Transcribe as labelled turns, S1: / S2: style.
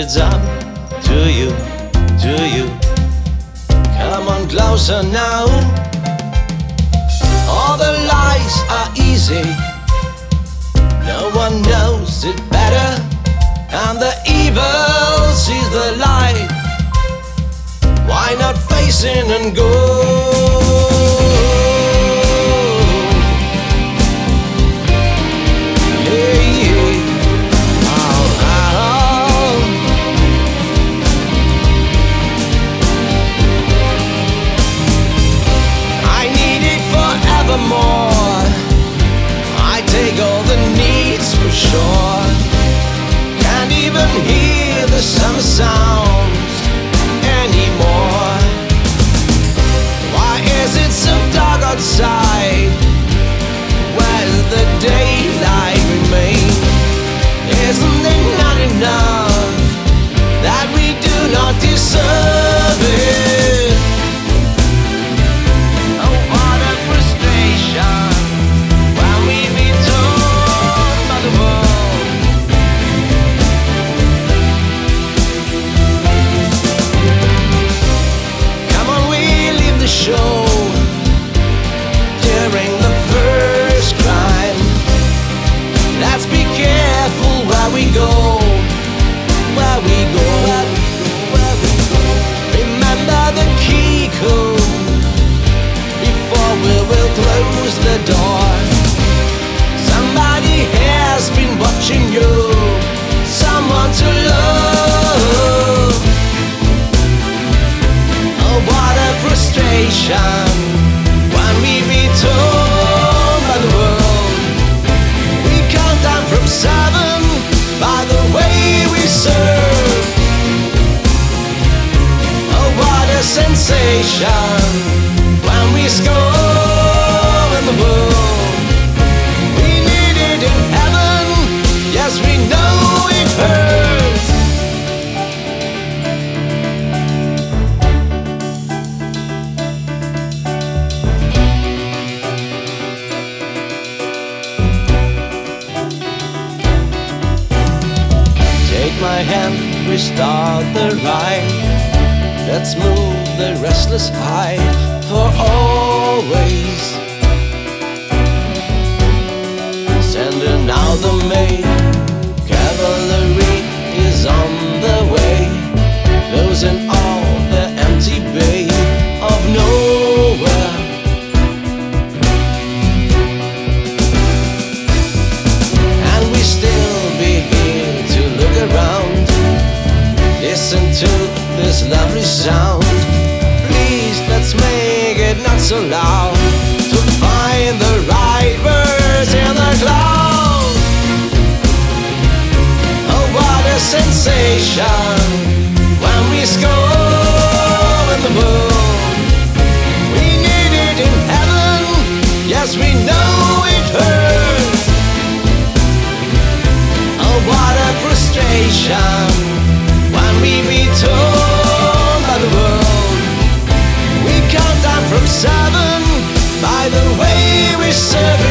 S1: It's up to you, to you. Come on closer now. All the lies are easy, no one knows it better, and the evil sees the light. Why not face in and go? More. I take all the needs for sure. Can't even hear the summer sounds anymore. Why is it so dark outside while the daylight remains? Isn't it not enough that we do not deserve it? Show during the first crime. Let's be careful where we go, where we go, where we go. Remember the key code before we will close the door. Somebody has been watching you, someone to love. Oh, what a frustration when we meet home by the world. We count down from 7 by the way we serve. Oh, what a sensation when we score in the world. We need it in heaven, yes we know it hurts. My hand, we start the ride. Let's move the restless high for always. Sending out the mail, cavalry is on the way, closing all the empty bay of nowhere. And we still be here to look around, listen to this lovely sound. Please, let's make it not so loud, to find the right words in the clouds. Oh, what a sensation when we score in the world. We need it in heaven, yes we know it hurts. Oh, what a frustration when we meet home by the world. We count down from 7 by the way we serve